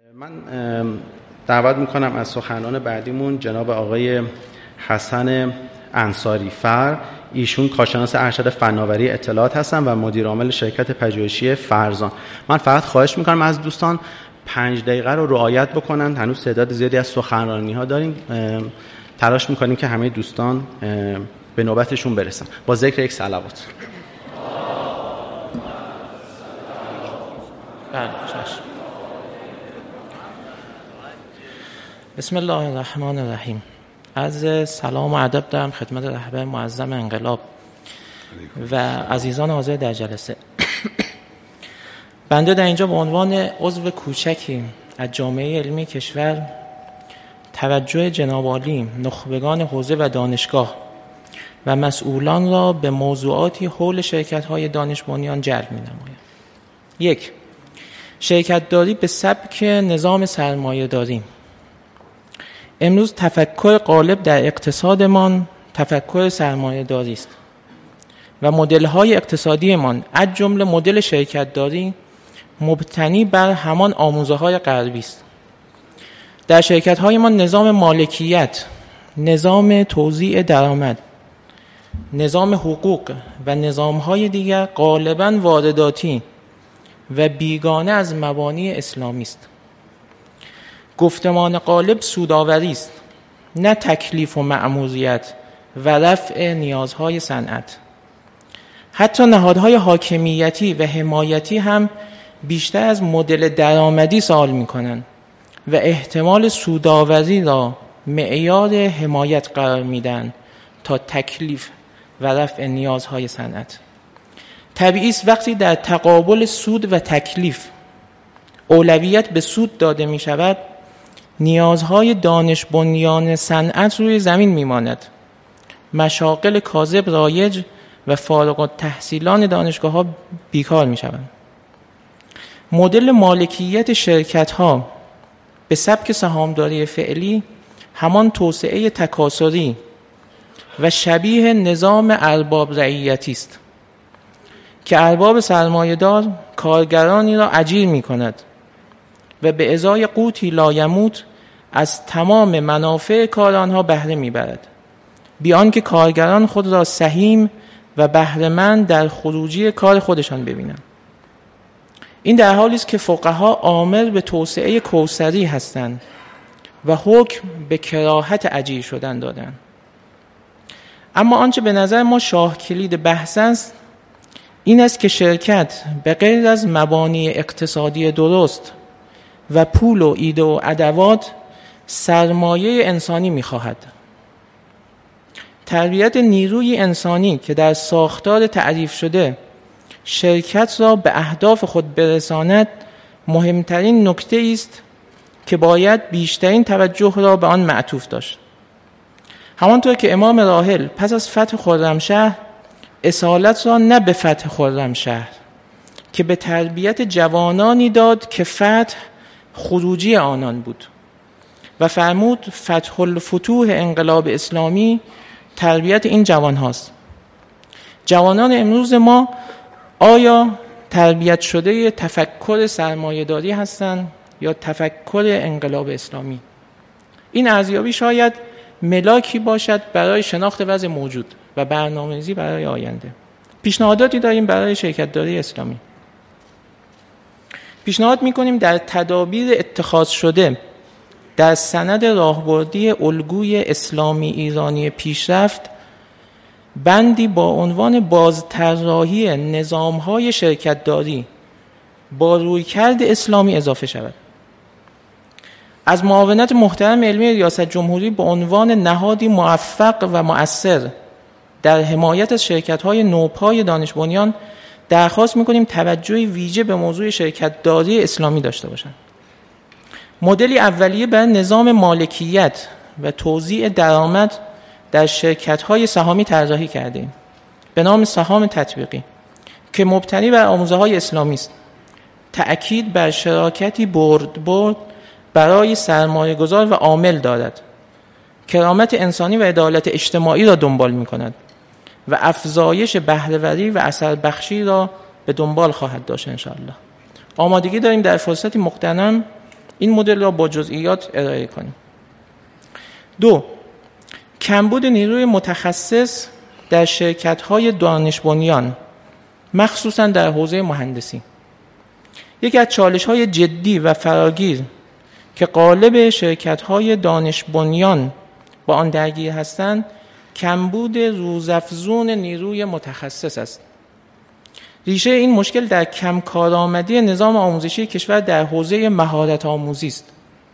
من دعوت میکنم از سخنران بعدیمون جناب آقای حسن انصاری فر. ایشون کارشناس ارشد فناوری اطلاعات هستن و مدیر عامل شرکت پژوهشی فرزان. من فقط خواهش میکنم از دوستان 5 دقیقه رو رعایت بکنن. هنوز تعداد زیادی از سخنرانی ها داریم. تلاش میکنیم که همه دوستان به نوبتشون برسن. با ذکر یک صلوات. بسم الله الرحمن الرحیم. از سلام و ادب دارم خدمت رهبر معظم انقلاب و عزیزان حاضر در جلسه. بنده در اینجا به عنوان عضو کوچکی از جامعه علمی کشور توجه جناب عالی نخبگان حوزه و دانشگاه و مسئولان را به موضوعاتی حول شرکت‌های دانش بنیان جلب می‌نمایم. 1. شرکت داری به سبک نظام سرمایه داری. امروز تفکر غالب در اقتصادمان تفکر سرمایه داری است و مدل‌های اقتصادیمان از جمله مدل شرکت داری مبتنی بر همان آموزه‌های غربی است. در شرکت‌های ما نظام مالکیت، نظام توزیع درآمد، نظام حقوق و نظام‌های دیگر غالباً وارداتی و بیگانه از مبانی اسلامی است. گفتمان غالب سودآوری است، نه تکلیف و مأموریت و رفع نیازهای صنعت. حتی نهادهای حاکمیتی و حمایتی هم بیشتر از مدل درآمدی سوال می‌کنند و احتمال سودآوری را معیار حمایت قرار میدن تا تکلیف و رفع نیازهای صنعت. طبیعی است وقتی در تقابل سود و تکلیف اولویت به سود داده می شود، نیازهای دانش بنیان صنعت روی زمین می ماند. مشاغل کاذب رایج و فارغ التحصیلان دانشگاه ها بیکار می شوند. مدل مالکیت شرکت ها به سبک سهامداری فعلی همان توسعه تکاثری و شبیه نظام ارباب رعیتی است که ارباب سرمایه‌دار کارگرانی را اجیر می‌کند و به ازای قوتی لایموت از تمام منافع کار آنها بهره می‌برد، بی آنکه کارگران خود را سهیم و بهره‌مند در خروجی کار خودشان ببینند. این در حالی است که فقها آمر به توسعه کوثری هستند و حکم به کراهت اجیر شدن دادند. اما آنچه به نظر ما شاه کلید بحث است این است که شرکت به غیر از مبانی اقتصادی درست و پول و ایده و ادوات سرمایه انسانی می‌خواهد. تربیت نیروی انسانی که در ساختار تعریف شده شرکت را به اهداف خود برساند مهمترین نکته است که باید بیشترین توجه را به آن معطوف داشت. همانطور که امام راحل پس از فتح خرمشهر اصالت را نه به فتح خرمشهر که به تربیت جوانانی داد که فتح خروجی آنان بود و فرمود فتح الفتوح انقلاب اسلامی تربیت این جوان هاست. جوانان امروز ما آیا تربیت شده تفکر سرمایه‌داری هستند یا تفکر انقلاب اسلامی؟ این ارزیابی شاید ملاکی باشد برای شناخت وضع موجود و برنامه‌ریزی برای آینده. پیشنهاداتی داریم برای شرکت‌داری اسلامی. پیشنهاد می‌کنیم در تدابیر اتخاذ شده در سند راهبردی الگوی اسلامی ایرانی پیشرفت بندی با عنوان بازطراحی نظام‌های شرکت‌داری با رویکرد اسلامی اضافه شود. از معاونت محترم علمی ریاست جمهوری به عنوان نهادی موفق و مؤثر در حمایت از شرکت‌های نوپای دانش بنیان درخواست می‌کنیم توجه ویژه به موضوع شرکت‌داری اسلامی داشته باشند. مدلی اولیه بر نظام مالکیت و توزیع درآمد در شرکت‌های سهامی طراحی کردیم به نام سهام تطبیقی که مبتنی بر آموزه‌های اسلامی است. تأکید بر شراکتی برد برای سرمایه‌گذار و عامل دارد. کرامت انسانی و عدالت اجتماعی را دنبال می‌کند و افزایش بهره‌وری و اثر بخشی را به دنبال خواهد داشت انشاءالله. آمادگی داریم در فرصتی مغتنم این مدل را با جزئیات ارائه کنیم. 2. کمبود نیروی متخصص در شرکت‌های دانش بنیان، مخصوصاً در حوزه مهندسی. یکی از چالش‌های جدی و فراگیر که غالب شرکت‌های دانش بنیان با آن درگیر هستند، کمبود روزافزون نیروی متخصص است. ریشه این مشکل در کم کارآمدی نظام آموزشی کشور در حوزه مهارت آموزی است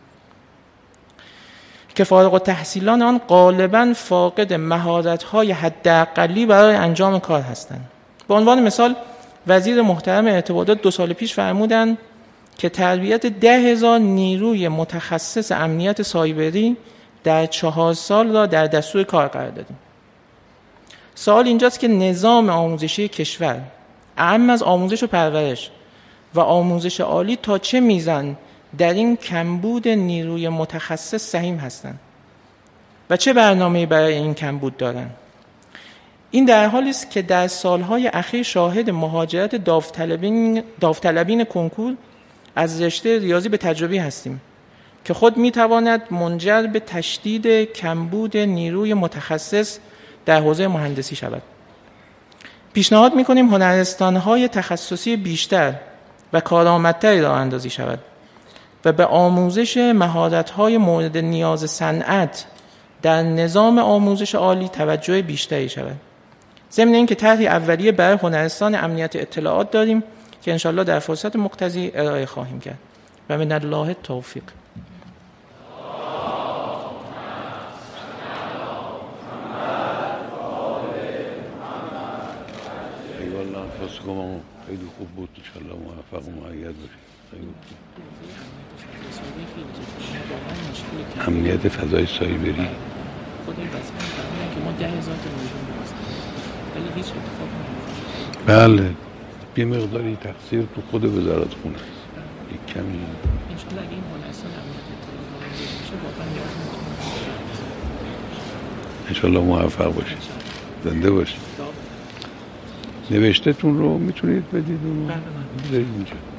که فارغ التحصیلان آن غالباً فاقد مهارت‌های حداقلی برای انجام کار هستند. به عنوان مثال وزیر محترم ارتباطات 2 سال پیش فرمودند که تربیت 10,000 نیروی متخصص امنیت سایبری در 4 سال را در دستور کار قرار دادیم. سوال اینجاست که نظام آموزشی کشور، اعم از آموزش و پرورش و آموزش عالی، تا چه میزان در این کمبود نیروی متخصص سهیم هستند و چه برنامه‌ای برای این کمبود دارند؟ این در حالی است که در سالهای اخیر شاهد مهاجرت داوطلبین کنکور از رشته ریاضی به تجربی هستیم که خود میتواند منجر به تشدید کمبود نیروی متخصص در حوزه مهندسی شود. پیشنهاد می‌کنیم هنرستان‌های تخصصی بیشتر و کارآمدتری راه اندازی شود و به آموزش مهارت‌های مورد نیاز صنعت در نظام آموزش عالی توجه بیشتری شود. ضمن اینکه طرحی اولیه برای هنرستان امنیت اطلاعات داریم که انشالله در فرصت مقتضی ارائه خواهیم کرد. و من الله توفیق. خیلی خوب بود، انشالله موفق و مؤید باشید. امنیت فضای سایبری خود این وظیفه که ما 10,000 تا نیرو هستیم ولی هیچ اتفاقی نمیفته. بله، یه مقداری تقصیر تو خود وزارت خونه است. یک کمی انشالله اگه این هنرستان امنیت اطلاعات میشه واقعا نیاز نداره. انشالله موفق باشید. زنده باشید. نوشته‌تون رو میتونید بدید اون رو بذارید اینجا.